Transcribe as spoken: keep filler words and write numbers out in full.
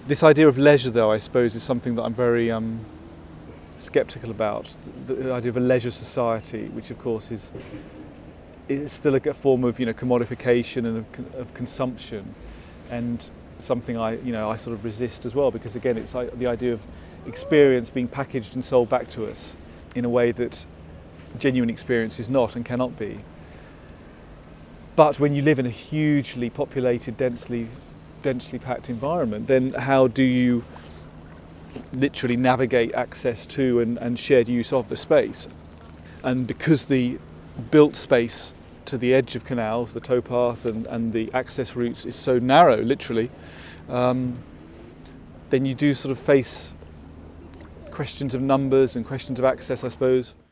This idea of leisure, though, I suppose, is something that I'm very um, sceptical about. The, the idea of a leisure society, which of course is is still a form of, you know, commodification and of, of consumption, and something I, you know, I sort of resist as well, because again, it's like the idea of experience being packaged and sold back to us in a way that genuine experience is not and cannot be. But when you live in a hugely populated, densely densely packed environment, then how do you literally navigate access to and, and shared use of the space? And because the built space to the edge of canals, the towpath and, and the access routes is so narrow, literally, um, then you do sort of face questions of numbers and questions of access, I suppose.